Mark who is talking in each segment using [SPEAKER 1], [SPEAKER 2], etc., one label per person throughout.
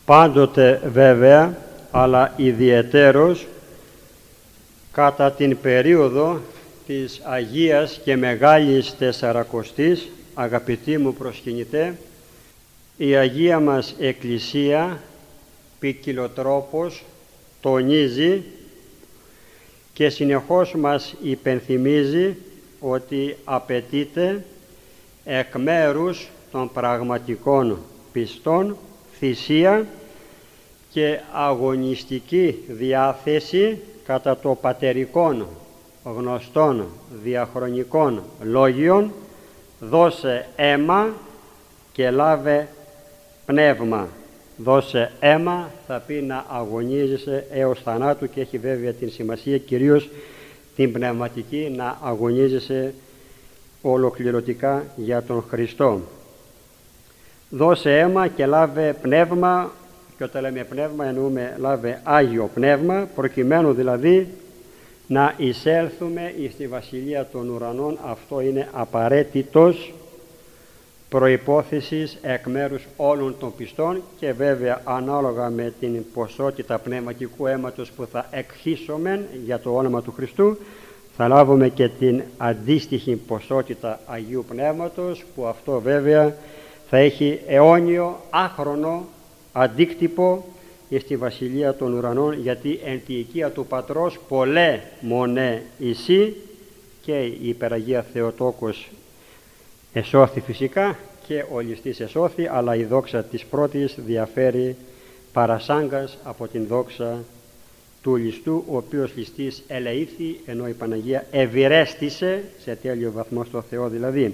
[SPEAKER 1] Πάντοτε βέβαια, αλλά ιδιαιτέρως κατά την περίοδο της Αγίας και Μεγάλης Τεσσαρακοστής, αγαπητοί μου προσκυνητέ, η Αγία μας Εκκλησία ποικιλοτρόπως τονίζει και συνεχώς μας υπενθυμίζει ότι απαιτείται εκ μέρους των πραγματικών πιστών θυσία και αγωνιστική διάθεση κατά το πατερικών γνωστών διαχρονικών λόγιων, δώσε αίμα και λάβε πνεύμα. Δώσε αίμα θα πει να αγωνίζεσαι έως θανάτου και έχει βέβαια την σημασία κυρίως την πνευματική, να αγωνίζεσαι ολοκληρωτικά για τον Χριστό. Δώσε αίμα και λάβε πνεύμα, και όταν λέμε πνεύμα εννοούμε λάβε Άγιο Πνεύμα, προκειμένου δηλαδή να εισέλθουμε στη Βασιλεία των Ουρανών. Αυτό είναι απαραίτητος προϋπόθεσης εκ μέρους όλων των πιστών και βέβαια ανάλογα με την ποσότητα πνευματικού αίματος που θα εκχύσουμε για το όνομα του Χριστού, θα λάβουμε και την αντίστοιχη ποσότητα Αγίου Πνεύματος, που αυτό βέβαια θα έχει αιώνιο άχρονο αντίκτυπο στη Βασιλεία των Ουρανών, γιατί εν τη οικία του Πατρός πολλέ μονέ εισί, και η Υπεραγία Θεοτόκος εσώθη φυσικά και ο ληστής εσώθη, αλλά η δόξα της πρώτης διαφέρει παρασάγκας από την δόξα του ληστού, ο οποίος ληστής ελεήθη, ενώ η Παναγία ευηρέστησε σε τέλειο βαθμό στο Θεό δηλαδή.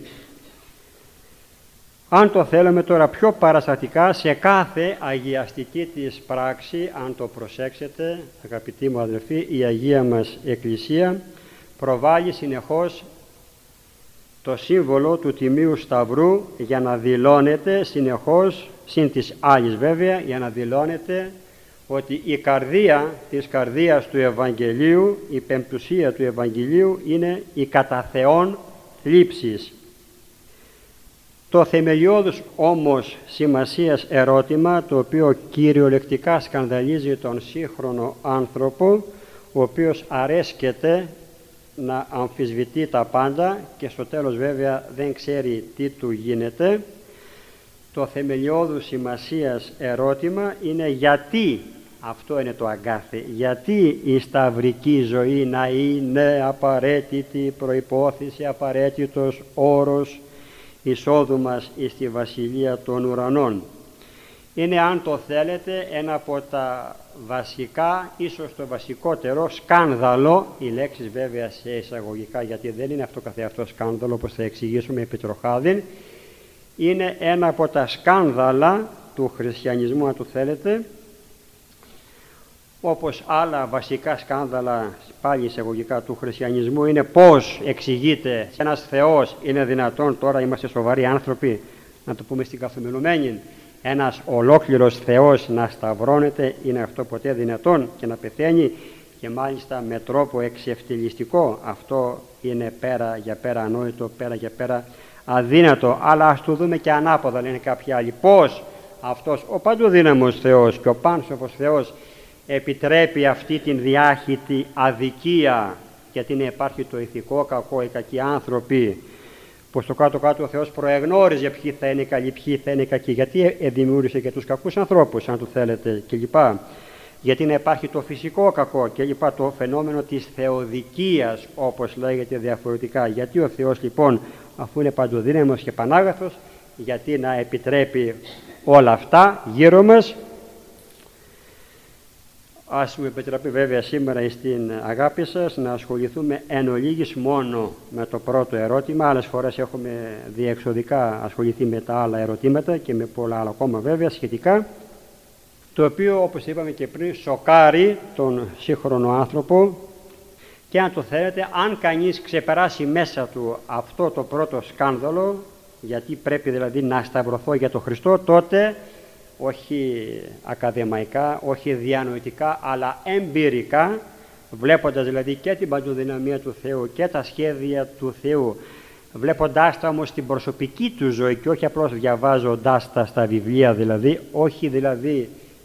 [SPEAKER 1] Αν το θέλουμε τώρα πιο παραστατικά, σε κάθε αγιαστική της πράξη, αν το προσέξετε αγαπητοί μου αδελφοί, η Αγία μας Εκκλησία προβάλλει συνεχώς το σύμβολο του Τιμίου Σταυρού για να δηλώνεται συνεχώς, συν της άλλης βέβαια, για να δηλώνεται ότι η καρδία της καρδίας του Ευαγγελίου, η πεμπτουσία του Ευαγγελίου είναι η κατά Θεόν θλίψης. Το θεμελιώδους όμως σημασίας ερώτημα, το οποίο κυριολεκτικά σκανδαλίζει τον σύγχρονο άνθρωπο, ο οποίος αρέσκεται να αμφισβητεί τα πάντα και στο τέλος βέβαια δεν ξέρει τι του γίνεται, το θεμελιώδους σημασίας ερώτημα είναι γιατί, αυτό είναι το αγκάθι, γιατί η σταυρική ζωή να είναι απαραίτητη προϋπόθεση, απαραίτητος όρος εισόδου μας στη Βασιλεία των Ουρανών. Είναι, αν το θέλετε, ένα από τα βασικά, ίσως το βασικότερο σκάνδαλο, οι λέξεις βέβαια σε εισαγωγικά, γιατί δεν είναι αυτό καθεαυτό σκάνδαλο όπως θα εξηγήσουμε επί τροχάδιν, είναι ένα από τα σκάνδαλα του χριστιανισμού, αν το θέλετε, όπως άλλα βασικά σκάνδαλα πάλι εισαγωγικά του χριστιανισμού είναι πώς εξηγείται ένας Θεός, είναι δυνατόν, τώρα είμαστε σοβαροί άνθρωποι να το πούμε στην καθομιλουμένη, ένας ολόκληρος Θεός να σταυρώνεται, είναι αυτό ποτέ δυνατόν, και να πεθαίνει και μάλιστα με τρόπο εξευτελιστικό? Αυτό είναι πέρα για πέρα ανόητο, πέρα για πέρα αδύνατο. Αλλά ας το δούμε και ανάποδα, λένε κάποιοι άλλοι, πώς αυτός ο παντοδύναμος Θεός και ο πάνσοφος Θεός επιτρέπει αυτή την διάχυτη αδικία, γιατί υπάρχει το ηθικό κακό, οι κακοί άνθρωποι, που στο κάτω-κάτω ο Θεός προεγνώριζε ποιοι θα είναι καλοί, ποιοι θα είναι κακοί, γιατί δημιούργησε και τους κακούς ανθρώπους, αν το θέλετε, κλπ. Γιατί να υπάρχει το φυσικό κακό κλπ. Το φαινόμενο της θεοδικίας, όπως λέγεται διαφορετικά. Γιατί ο Θεός λοιπόν, αφού είναι παντοδύναμος και πανάγαθος, γιατί να επιτρέπει όλα αυτά γύρω μας? Ας μου επιτραπεί βέβαια σήμερα στην αγάπη σας να ασχοληθούμε εν ολίγης μόνο με το πρώτο ερώτημα. Άλλες φορές έχουμε διεξοδικά ασχοληθεί με τα άλλα ερωτήματα και με πολλά άλλα ακόμα βέβαια σχετικά, το οποίο, όπως είπαμε και πριν, σοκάρει τον σύγχρονο άνθρωπο. Και αν το θέλετε, αν κανείς ξεπεράσει μέσα του αυτό το πρώτο σκάνδαλο, γιατί πρέπει δηλαδή να σταυρωθώ για τον Χριστό, τότε όχι ακαδημαϊκά, όχι διανοητικά, αλλά εμπειρικά, βλέποντας δηλαδή και την παντοδυναμία του Θεού και τα σχέδια του Θεού, βλέποντάς τα όμως την προσωπική του ζωή και όχι απλώς διαβάζοντάς τα στα βιβλία, δηλαδή όχι δηλαδή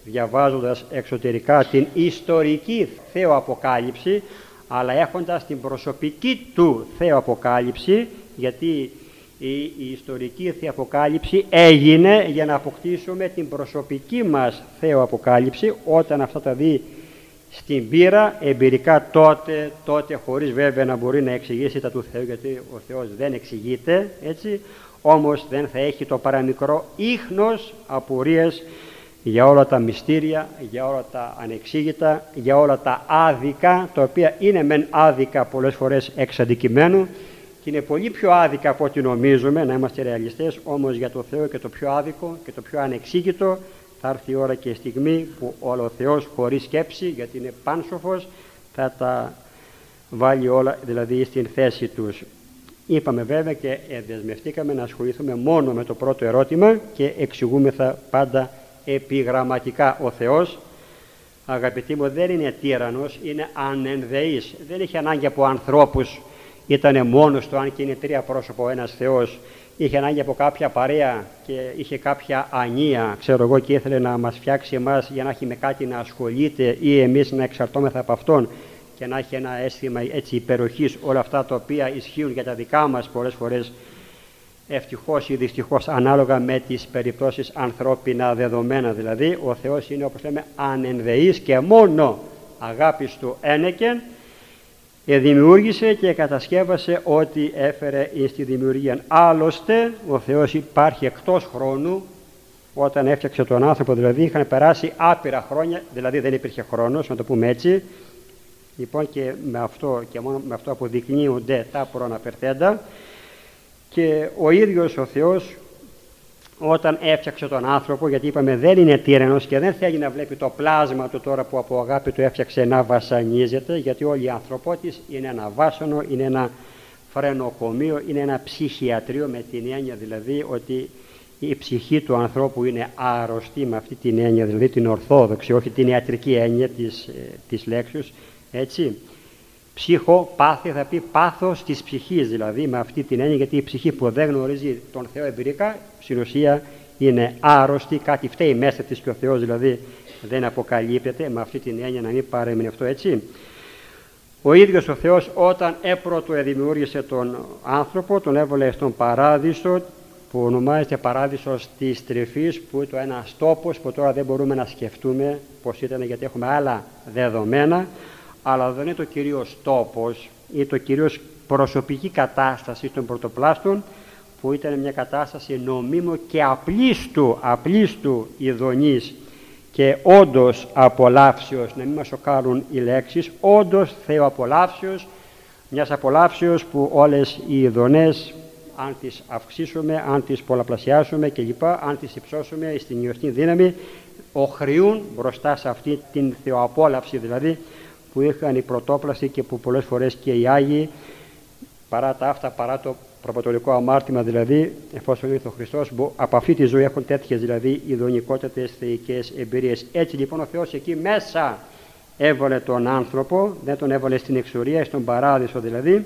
[SPEAKER 1] διαβάζοντας εξωτερικά την ιστορική θεοαποκάλυψη, αλλά έχοντας την προσωπική του θεοαποκάλυψη, γιατί η ιστορική θεοαποκάλυψη έγινε για να αποκτήσουμε την προσωπική μας θεοαποκάλυψη. Όταν αυτά τα δει στην πείρα, εμπειρικά, τότε χωρίς βέβαια να μπορεί να εξηγήσει τα του Θεού, γιατί ο Θεός δεν εξηγείται, έτσι, όμως δεν θα έχει το παραμικρό ίχνος απορίες για όλα τα μυστήρια, για όλα τα ανεξήγητα, για όλα τα άδικα, τα οποία είναι μεν άδικα πολλές φορές εξ αντικειμένου και είναι πολύ πιο άδικα από ό,τι νομίζουμε, να είμαστε ρεαλιστές, όμως για το Θεό και το πιο άδικο και το πιο ανεξήγητο θα έρθει η ώρα και η στιγμή που ο Θεός χωρίς σκέψη, γιατί είναι πάνσοφος, θα τα βάλει όλα δηλαδή στην θέση τους. Είπαμε βέβαια και δεσμευτήκαμε να ασχοληθούμε μόνο με το πρώτο ερώτημα και εξηγούμεθα πάντα επιγραμματικά. Ο Θεός, αγαπητοί μου, δεν είναι τύραννος, είναι ανενδεής. Δεν είχε ανάγκη από ανθρώπους, ήταν μόνος του, αν και είναι τρία πρόσωπα ο ένας Θεός. Είχε ανάγκη από κάποια παρέα και είχε κάποια ανία, ξέρω εγώ, και ήθελε να μας φτιάξει εμάς για να έχει με κάτι να ασχολείται ή εμείς να εξαρτώμεθα από Αυτόν και να έχει ένα αίσθημα έτσι υπεροχής, όλα αυτά τα οποία ισχύουν για τα δικά μας πολλές φορές, ευτυχώς ή δυστυχώς, ανάλογα με τις περιπτώσεις ανθρώπινα δεδομένα. Δηλαδή ο Θεός είναι, όπως λέμε, ανενδεής και μόνο αγάπης του ένεκεν δημιούργησε και κατασκεύασε ό,τι έφερε στη δημιουργία. Άλλωστε ο Θεός υπάρχει εκτός χρόνου. Όταν έφτιαξε τον άνθρωπο δηλαδή είχαν περάσει άπειρα χρόνια, δηλαδή δεν υπήρχε χρόνος, να το πούμε έτσι. Λοιπόν, και με αυτό και μόνο με αυτό αποδεικνύονται τα προαναφερθέντα. Και ο ίδιος ο Θεός όταν έφτιαξε τον άνθρωπο, γιατί είπαμε δεν είναι τύραννος και δεν θέλει να βλέπει το πλάσμα του τώρα που από αγάπη του έφτιαξε να βασανίζεται, γιατί όλη η ανθρωπότης είναι ένα βάσανο, είναι ένα φρενοκομείο, είναι ένα ψυχιατρίο, με την έννοια δηλαδή ότι η ψυχή του ανθρώπου είναι άρρωστη, με αυτή την έννοια δηλαδή την ορθόδοξη, όχι την ιατρική έννοια της λέξης, έτσι. Ψύχο, πάθη, θα πει πάθος της ψυχής, δηλαδή με αυτή την έννοια, γιατί η ψυχή που δεν γνωρίζει τον Θεό εμπειρικά, στην ουσία είναι άρρωστη, κάτι φταίει μέσα της και ο Θεός δηλαδή δεν αποκαλύπτεται, με αυτή την έννοια να μην παρέμεινε αυτό, έτσι. Ο ίδιος ο Θεός όταν έπρωτο δημιούργησε τον άνθρωπο, τον έβαλε στον παράδεισο, που ονομάζεται παράδεισος της τρυφής, που είναι ένας τόπος που τώρα δεν μπορούμε να σκεφτούμε πως ήταν, γιατί έχουμε άλλα δεδομένα, αλλά δεν είναι το κυρίως τόπος, είναι το κυρίως προσωπική κατάσταση των πρωτοπλάστων, που ήταν μια κατάσταση νομίμου και απλίστου ειδονής και όντως απολαύσεως, να μην μας σοκάρουν οι λέξεις, όντως θεοαπολαύσεως, μιας απολαύσεως που όλες οι ειδονές, αν τις αυξήσουμε, αν τις πολλαπλασιάσουμε κλπ, αν τις υψώσουμε στην ιωστή δύναμη, οχριούν μπροστά σε αυτή την θεοαπόλαυση δηλαδή που είχαν οι πρωτόπλαστοι και που πολλές φορές και οι Άγιοι, παρά τα αυτά, παρά το προπατολικό αμάρτημα δηλαδή, εφόσον ήρθε ο Χριστός, από αυτή τη ζωή έχουν τέτοιες δηλαδή ειδονικότατες θεϊκές εμπειρίες. Έτσι λοιπόν ο Θεός εκεί μέσα έβαλε τον άνθρωπο, δεν τον έβαλε στην εξορία, στον παράδεισο δηλαδή.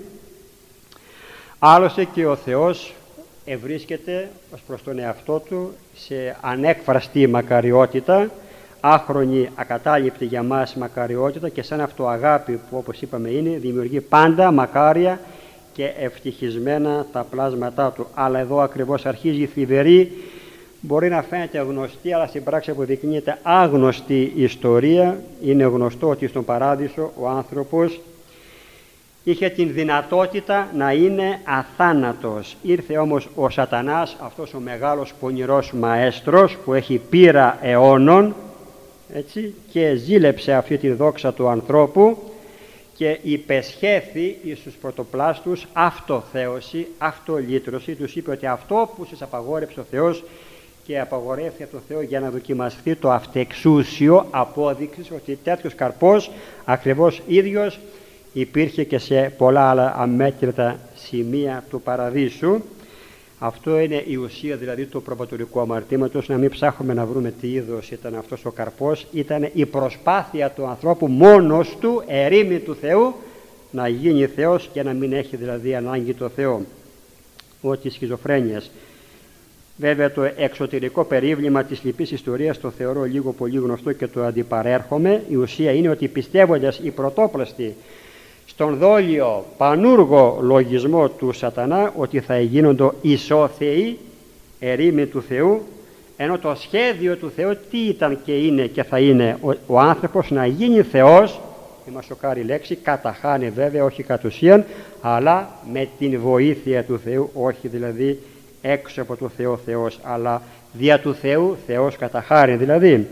[SPEAKER 1] Άλλωστε και ο Θεός ευρίσκεται ως προς τον εαυτό του σε ανέκφραστη μακαριότητα, άχρονη, ακατάληπτη για μας μακαριότητα, και σαν αυτό αγάπη που όπως είπαμε είναι, δημιουργεί πάντα μακάρια και ευτυχισμένα τα πλάσματά του. Αλλά εδώ ακριβώς αρχίζει η θλιβερή, μπορεί να φαίνεται γνωστή, αλλά στην πράξη αποδεικνύεται άγνωστη ιστορία. Είναι γνωστό ότι στον παράδεισο ο άνθρωπος είχε την δυνατότητα να είναι αθάνατος. Ήρθε όμως ο Σατανάς, αυτός ο μεγάλος πονηρός μαέστρος που έχει πείρα αιώνων, έτσι, και ζήλεψε αυτή τη δόξα του ανθρώπου και υπεσχέθη εις τους πρωτοπλάστους αυτοθέωση, αυτολύτρωση. Τους είπε ότι αυτό που σας απαγόρεψε ο Θεός, και απαγορεύει από τον Θεό για να δοκιμαστεί το αυτεξούσιο, απόδειξη ότι τέτοιος καρπός ακριβώς ίδιος υπήρχε και σε πολλά άλλα αμέτρητα σημεία του παραδείσου. Αυτό είναι η ουσία δηλαδή του προπατορικού αμαρτήματος, να μην ψάχνουμε να βρούμε τι είδος ήταν αυτός ο καρπός. Ήταν η προσπάθεια του ανθρώπου μόνος του, ερήμη του Θεού, να γίνει Θεός και να μην έχει δηλαδή ανάγκη το Θεό. Ό,τι σχιζοφρένειας. Βέβαια το εξωτερικό περίβλημα της λυπής ιστορίας το θεωρώ λίγο πολύ γνωστό και το αντιπαρέρχομαι. Η ουσία είναι ότι πιστεύοντας οι πρωτόπλαστοι στον δόλιο πανούργο λογισμό του σατανά ότι θα γίνονται ισόθεοι, ερήμοι του Θεού, ενώ το σχέδιο του Θεού τι ήταν και είναι και θα είναι ο άνθρωπος να γίνει Θεός, η μας σοκάρει λέξη, καταχάνει βέβαια, όχι κατ' ουσίαν, αλλά με την βοήθεια του Θεού, όχι δηλαδή έξω από το Θεό Θεός, αλλά δια του Θεού Θεός καταχάρει δηλαδή.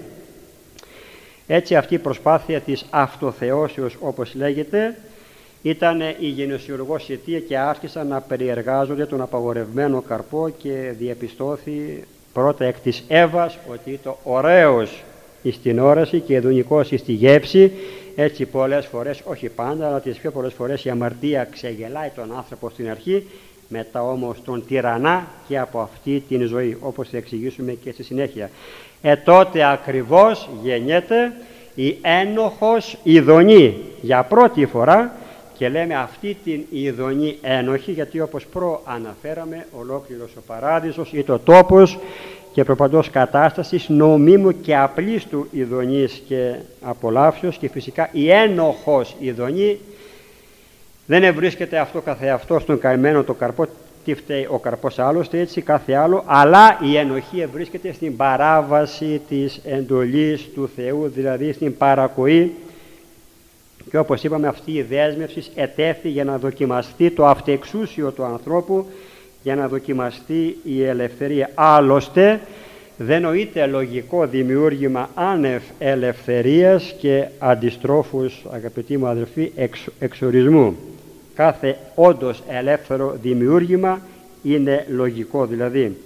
[SPEAKER 1] Έτσι αυτή η προσπάθεια της αυτοθεώσεως, όπως λέγεται, ήταν η γενεσιουργός αιτία και άρχισαν να περιεργάζονται τον απαγορευμένο καρπό και διαπιστώθη πρώτα εκ της Εύας ότι ήταν ωραίος στην όραση και ειδονικός στη γεύση. Έτσι πολλές φορές, όχι πάντα, αλλά τις πιο πολλές φορές η αμαρτία ξεγελάει τον άνθρωπο στην αρχή, μετά όμως τον τυραννά και από αυτή την ζωή, όπως θα εξηγήσουμε και στη συνέχεια. Τότε ακριβώς γεννιέται η ένοχος ειδονή για πρώτη φορά, και λέμε αυτή την ειδονή ένοχη γιατί όπως προαναφέραμε ολόκληρος ο παράδεισος ή το τόπος και προπαντός κατάστασης νομίμου και απλής του ειδονής και απολαύσεως, και φυσικά η ένοχος ειδονή δεν ευρίσκεται αυτό καθεαυτό στον καημένο το καρπό. Τι φταίει ο καρπός άλλωστε, έτσι κάθε άλλο, αλλά η ενοχή ευρίσκεται στην παράβαση της εντολής του Θεού, δηλαδή στην παρακοή. Και όπως είπαμε, αυτή η δέσμευση ετέθη για να δοκιμαστεί το αυτεξούσιο του ανθρώπου, για να δοκιμαστεί η ελευθερία. Άλλωστε δεν νοείται λογικό δημιούργημα άνευ ελευθερίας και αντιστρόφους, αγαπητοί μου αδελφοί, εξορισμού. Κάθε όντως ελεύθερο δημιούργημα είναι λογικό δηλαδή.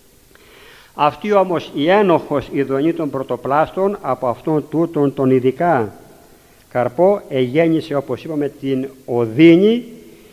[SPEAKER 1] Αυτή όμως η ένοχος ειδονή των πρωτοπλάστων από αυτόν τούτον τον ειδικά καρπό εγέννησε, όπως είπαμε, την οδύνη,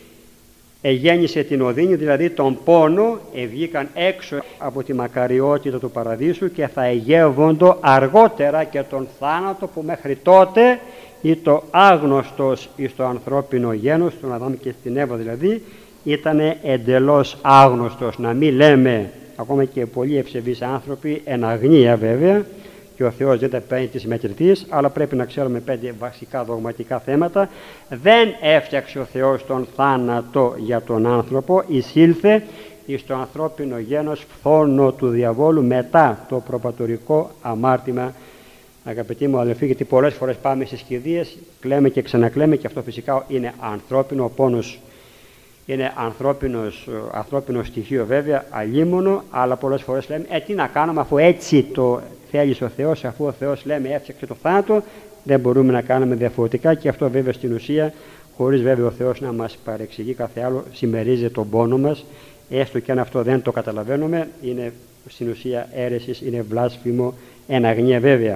[SPEAKER 1] δηλαδή τον πόνο, βγήκαν έξω από τη μακαριότητα του παραδείσου και θα εγεύοντο αργότερα και τον θάνατο που μέχρι τότε ήταν άγνωστος εις το ανθρώπινο γένος, στον Αδάμ και στην Εύα δηλαδή, ήταν εντελώς άγνωστος. Να μην λέμε, ακόμα και πολλοί ευσεβείς άνθρωποι, εν αγνία βέβαια, και ο Θεός δεν τα παίρνει της μετρητής, αλλά πρέπει να ξέρουμε 5 βασικά δογματικά θέματα. Δεν έφτιαξε ο Θεός τον θάνατο για τον άνθρωπο, εισήλθε εις το ανθρώπινο γένος φθόνο του διαβόλου μετά το προπατορικό αμάρτημα. Αγαπητοί μου αδελφοί, γιατί πολλές φορές πάμε στις κηδείες, κλαίμε και ξανακλαίμε, και αυτό φυσικά είναι ανθρώπινο, ο πόνος είναι ανθρώπινο στοιχείο βέβαια, αλίμονο, αλλά πολλές φορές λέμε τι να κάνουμε αφού έτσι το θέλει ο Θεός, αφού ο Θεός λέμε έφτιαξε το θάνατο, δεν μπορούμε να κάνουμε διαφορετικά, και αυτό βέβαια στην ουσία, χωρίς βέβαια ο Θεός να μας παρεξηγεί κάθε άλλο, συμμερίζει τον πόνο μας, έστω και αν αυτό δεν το καταλαβαίνουμε, είναι στην ουσία αίρεσης, είναι βλάσφημο, εν αγνία βέβαια.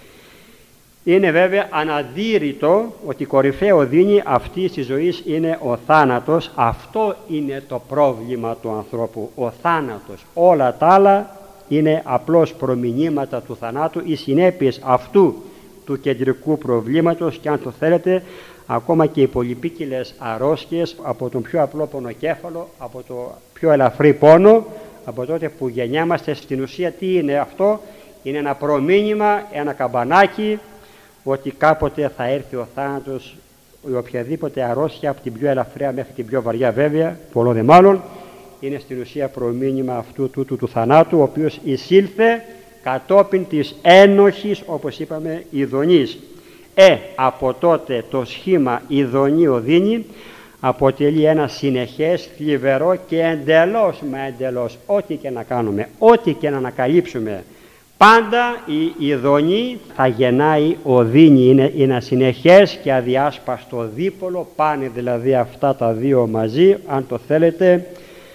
[SPEAKER 1] Είναι βέβαια αναντήρητο ότι κορυφαίο οδύνη αυτής της ζωής είναι ο θάνατος. Αυτό είναι το πρόβλημα του ανθρώπου, ο θάνατος. Όλα τα άλλα είναι απλώς προμηνύματα του θανάτου, οι συνέπειες αυτού του κεντρικού προβλήματος, και αν το θέλετε ακόμα και οι πολυπίκυλες αρρώστιες, από τον πιο απλό πονοκέφαλο, από το πιο ελαφρύ πόνο, από τότε που γεννιάμαστε. Στην ουσία τι είναι αυτό? Είναι ένα προμήνυμα, ένα καμπανάκι, ότι κάποτε θα έρθει ο θάνατος, η οποιαδήποτε αρρώστια, από την πιο ελαφριά μέχρι την πιο βαριά βέβαια, πολλό δε μάλλον, είναι στην ουσία προμήνυμα αυτού του θανάτου, ο οποίος εισήλθε κατόπιν της ένοχης, όπως είπαμε, ειδονής. Από τότε το σχήμα ειδονή οδύνη αποτελεί ένα συνεχές, θλιβερό και εντελώς, ό,τι και να κάνουμε, ό,τι και να ανακαλύψουμε, πάντα η ειδονή θα γεννάει οδύνη. Είναι ένα συνεχές και αδιάσπαστο δίπολο, πάνε δηλαδή αυτά τα δύο μαζί. Αν το θέλετε,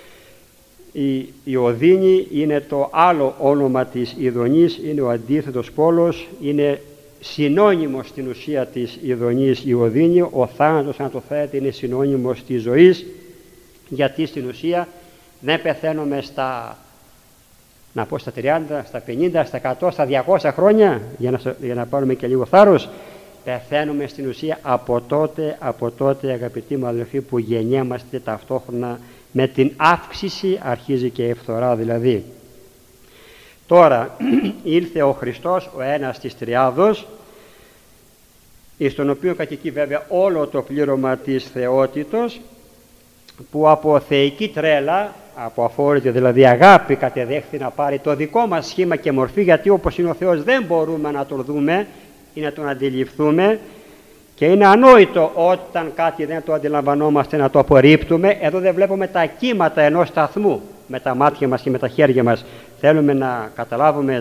[SPEAKER 1] η οδύνη είναι το άλλο όνομα της ειδονής, είναι ο αντίθετος πόλος, είναι συνώνυμος στην ουσία της ειδονής η οδύνη. Ο θάνατος, αν το θέλετε, είναι συνώνυμος της ζωής, γιατί στην ουσία δεν πεθαίνουμε στα 30, στα 50, στα 100, στα 200 χρόνια, για να πάρουμε και λίγο θάρρος. Πεθαίνουμε στην ουσία από τότε αγαπητοί μου αδελφοί, που γεννιόμαστε ταυτόχρονα με την αύξηση, αρχίζει και η φθορά δηλαδή. Τώρα ήλθε ο Χριστός, ο ένας της Τριάδος, εις τον οποίο κατοικεί βέβαια όλο το πλήρωμα της θεότητος, που από θεϊκή τρέλα, από αφόρητη δηλαδή αγάπη, κατεδέχθη να πάρει το δικό μας σχήμα και μορφή, γιατί όπως είναι ο Θεός δεν μπορούμε να τον δούμε ή να τον αντιληφθούμε, και είναι ανόητο όταν κάτι δεν το αντιλαμβανόμαστε να το απορρίπτουμε. Εδώ δεν βλέπουμε τα κύματα ενός σταθμού με τα μάτια μας και με τα χέρια μας. Θέλουμε να καταλάβουμε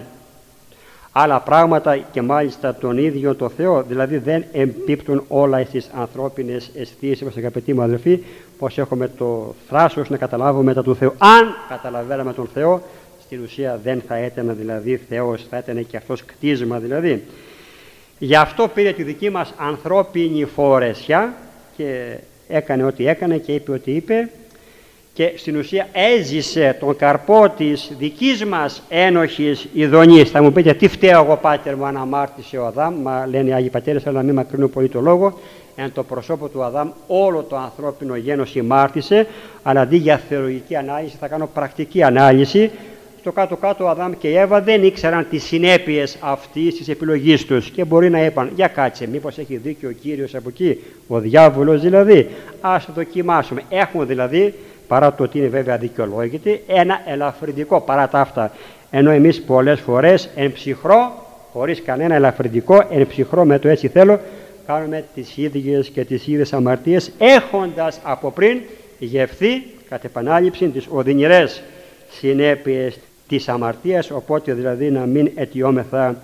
[SPEAKER 1] άλλα πράγματα και μάλιστα τον ίδιο το Θεό. Δηλαδή δεν εμπίπτουν όλα στις ανθρώπινες αισθήσεις μας, αγαπητοί μου αδελφοί, πως έχουμε το θράσος να καταλάβουμε τα του Θεού. Αν καταλαβαίναμε τον Θεό, στην ουσία δεν θα ήταν δηλαδή Θεός, θα ήταν και αυτός κτίσμα δηλαδή. Γι' αυτό πήρε τη δική μας ανθρώπινη φορεσιά και έκανε ό,τι έκανε και είπε ό,τι είπε, και στην ουσία έζησε τον καρπό της δικής μας ένοχης ειδονής. Θα μου πείτε, τι φταίω εγώ, πάτερ μου, αν αμάρτησε ο Αδάμ? Μα λένε οι Άγιοι Πατέρες, αλλά μην μακρύνουν πολύ το λόγο. Εν το προσώπο του Αδάμ όλο το ανθρώπινο γένος ημάρτησε, αλλά αντί για θεολογική ανάλυση θα κάνω πρακτική ανάλυση. Στο κάτω-κάτω ο Αδάμ και η Εύα δεν ήξεραν τις συνέπειες αυτής της επιλογής τους και μπορεί να είπαν, για κάτσε, μήπως έχει δίκιο ο Κύριος από εκεί, ο διάβολος δηλαδή, ας το δοκιμάσουμε. Έχουν δηλαδή, παρά το ότι είναι βέβαια αδικαιολόγητοι, ένα ελαφρυντικό παρά τα αυτά. Ενώ εμείς πολλές φορές εν ψυχρό, χωρίς κανένα ελαφρυντικό, εν ψυχρό με το έτσι θέλω, κάνουμε τις ίδιες και τις ίδιες αμαρτίες, έχοντας από πριν γευθεί κατ' επανάληψη τις οδυνηρές συνέπειες της αμαρτίας. Οπότε δηλαδή να μην αιτιόμεθα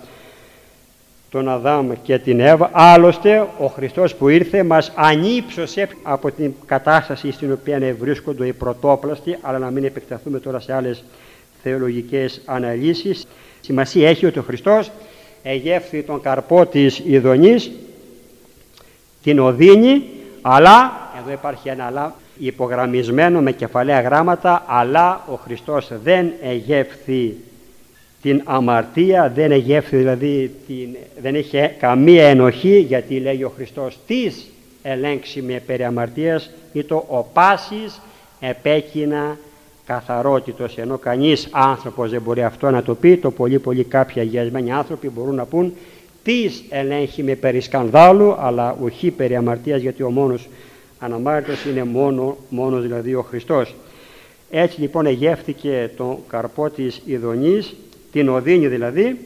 [SPEAKER 1] τον Αδάμ και την Εύα. Άλλωστε ο Χριστός που ήρθε μας ανύψωσε από την κατάσταση στην οποία βρίσκονται οι πρωτόπλαστοι, αλλά να μην επεκταθούμε τώρα σε άλλες θεολογικές αναλύσεις. Σημασία έχει ότι ο Χριστός εγεύθη τον καρπό της ειδονής, την οδύνη, αλλά, εδώ υπάρχει ένα αλλά υπογραμμισμένο με κεφαλαία γράμματα, αλλά ο Χριστός δεν εγεύθη την αμαρτία, δεν εγεύθη δηλαδή, δεν είχε καμία ενοχή, γιατί λέει ο Χριστός της ελέγξιμη περί αμαρτίας ή το ο πάσης επέκεινα καθαρότητος, ενώ κανείς άνθρωπος δεν μπορεί αυτό να το πει. Το πολύ πολύ κάποιοι αγιασμένοι άνθρωποι μπορούν να πούν της ελέγχει περί σκανδάλου, αλλά όχι περί αμαρτίας, γιατί ο μόνος αναμάρτητος είναι μόνος δηλαδή ο Χριστός. Έτσι λοιπόν εγεύθηκε τον καρπό της ειδονής, την οδύνη δηλαδή,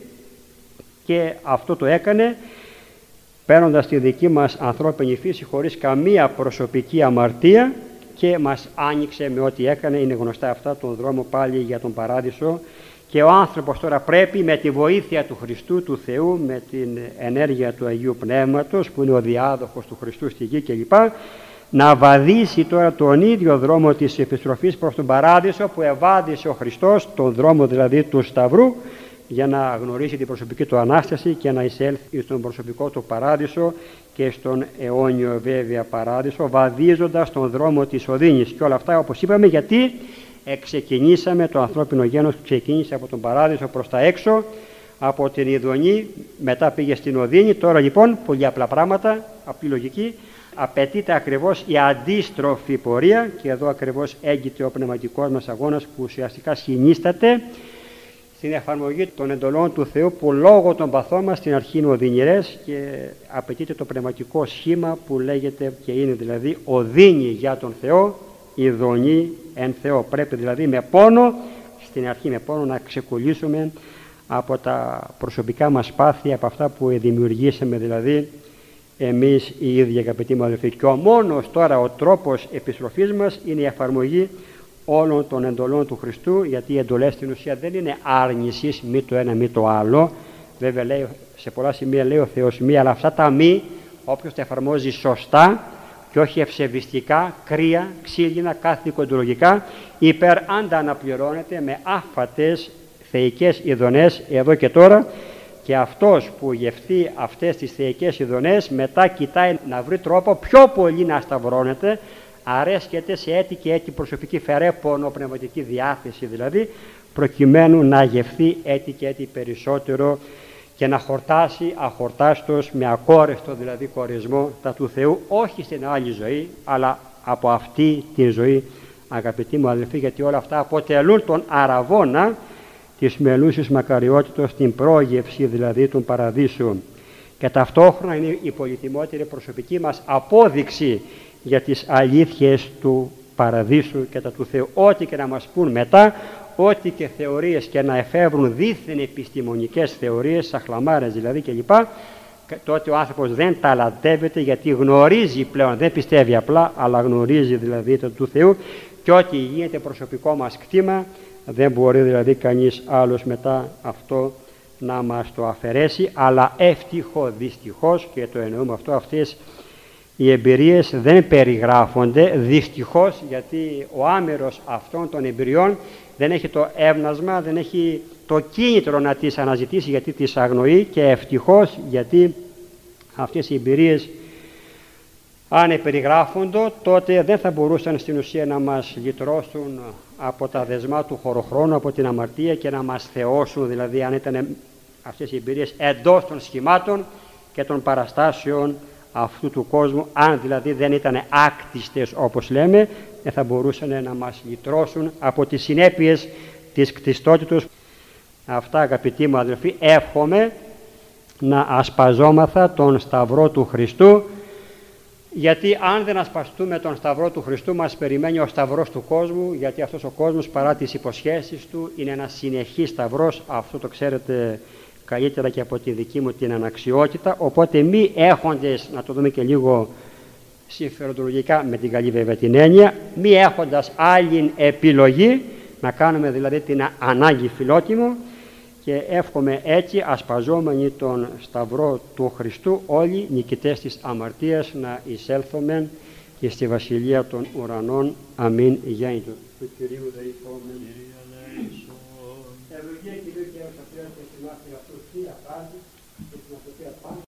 [SPEAKER 1] και αυτό το έκανε παίρνοντας τη δική μας ανθρώπινη φύση χωρίς καμία προσωπική αμαρτία, και μας άνοιξε με ό,τι έκανε. Είναι γνωστά αυτά, τον δρόμο πάλι για τον παράδεισο, και ο άνθρωπος τώρα πρέπει με τη βοήθεια του Χριστού, του Θεού, με την ενέργεια του Αγίου Πνεύματος που είναι ο διάδοχος του Χριστού στη γη κλπ, να βαδίσει τώρα τον ίδιο δρόμο της επιστροφής προς τον παράδεισο που ευάδισε ο Χριστός, τον δρόμο δηλαδή του Σταυρού, για να γνωρίσει την προσωπική του Ανάσταση και να εισέλθει στον προσωπικό του παράδεισο και στον αιώνιο βέβαια παράδεισο, βαδίζοντας τον δρόμο της οδύνης. Και όλα αυτά, όπως είπαμε, γιατί ξεκινήσαμε, το ανθρώπινο γένος ξεκίνησε από τον παράδεισο προς τα έξω, από την ειδονή, μετά πήγε στην οδύνη. Τώρα λοιπόν, πολύ απλά πράγματα, απλή λογική, απαιτείται ακριβώς η αντίστροφη πορεία, και εδώ ακριβώς έγκυται ο πνευματικός μας αγώνας, που ουσιαστικά συνίσταται στην εφαρμογή των εντολών του Θεού, που λόγω των παθών μας στην αρχή είναι οδυνηρές, και απαιτείται το πνευματικό σχήμα που λέγεται και είναι δηλαδή οδύνη για τον Θεό, ειδονή εν Θεό. Πρέπει δηλαδή με πόνο, στην αρχή με πόνο, να ξεκολλήσουμε από τα προσωπικά μας πάθη, από αυτά που δημιουργήσαμε δηλαδή εμείς οι ίδιοι, αγαπητοί μου αδελφοί. Και ο μόνος τώρα ο τρόπος επιστροφής μας είναι η εφαρμογή όλων των εντολών του Χριστού, γιατί οι εντολές στην ουσία δεν είναι άρνησης, μη το ένα μη το άλλο. Βέβαια λέει, σε πολλά σημεία λέει ο Θεός μη, αλλά αυτά τα μη όποιος τα εφαρμόζει σωστά και όχι ευσεβιστικά, κρύα, ξύλινα, καθηκοντολογικά, υπεράντα αναπληρώνεται με άφατες θεϊκές ειδονές εδώ και τώρα. Και αυτός που γευθεί αυτές τις θεϊκές ειδονές μετά κοιτάει να βρει τρόπο πιο πολύ να σταυρώνεται, αρέσκεται σε έτη και έτη προσωπική φερέπονο πνευματική διάθεση δηλαδή, προκειμένου να γευθεί έτη και έτη περισσότερο και να χορτάσει αχορτάστος με ακόρεστο δηλαδή κορισμό τα του Θεού, όχι στην άλλη ζωή, αλλά από αυτή τη ζωή, αγαπητοί μου αδελφοί, γιατί όλα αυτά αποτελούν τον αραβώνα της μελούσης μακαριότητος, την πρόγευση δηλαδή του παραδείσου. Και ταυτόχρονα είναι η πολυτιμότερη προσωπική μας απόδειξη για τις αλήθειες του παραδείσου και τα του Θεού. Ό,τι και να μας πούν μετά, ό,τι και θεωρίες και να εφεύρουν δίθεν επιστημονικές θεωρίες, σαχλαμάρες δηλαδή κλπ., τότε ο άνθρωπος δεν ταλαντεύεται, γιατί γνωρίζει πλέον, δεν πιστεύει απλά, αλλά γνωρίζει δηλαδή το του Θεού, και ό,τι γίνεται προσωπικό μας κτήμα, δεν μπορεί δηλαδή κανείς άλλος μετά αυτό να μας το αφαιρέσει. Αλλά δυστυχώς, και το εννοούμε αυτό, αυτές οι εμπειρίες δεν περιγράφονται δυστυχώς, γιατί ο άμερος αυτών των εμπειριών δεν έχει το έβνασμα, δεν έχει το κίνητρο να τις αναζητήσει, γιατί τις αγνοεί, και ευτυχώς, γιατί αυτές οι εμπειρίες αν περιγράφονται, τότε δεν θα μπορούσαν στην ουσία να μας λυτρώσουν από τα δεσμά του χωροχρόνου, από την αμαρτία, και να μας θεώσουν, δηλαδή αν ήταν αυτές οι εμπειρίες εντός των σχημάτων και των παραστάσεων αυτού του κόσμου, αν δηλαδή δεν ήταν άκτιστες όπως λέμε, δεν θα μπορούσαν να μας λυτρώσουν από τις συνέπειες της κτιστότητος. Αυτά, αγαπητοί μου αδελφοί, εύχομαι να ασπαζόμαθα τον Σταυρό του Χριστού, γιατί αν δεν ασπαστούμε τον Σταυρό του Χριστού, μας περιμένει ο Σταυρός του κόσμου, γιατί αυτός ο κόσμος, παρά τις υποσχέσεις του, είναι ένας συνεχής Σταυρός. Αυτό το ξέρετε καλύτερα και από τη δική μου την αναξιότητα. Οπότε μη έχοντες, να το δούμε και λίγο συμφεροντολογικά με την καλή βέβαια την έννοια, μη έχοντας άλλη επιλογή, να κάνουμε δηλαδή την ανάγκη φιλότιμο, και εύχομαι έτσι, ασπαζόμενοι τον Σταυρό του Χριστού, όλοι νικητές της αμαρτίας, να εισέλθουμε και στη Βασιλεία των Ουρανών. Αμήν. Γέννητο του Κυρίου δεηθόμεν. Ευλογία Κυρίου και έως απέραντε στην άθλια αυτού θεία πάλι και στην αυτοκία πάντα.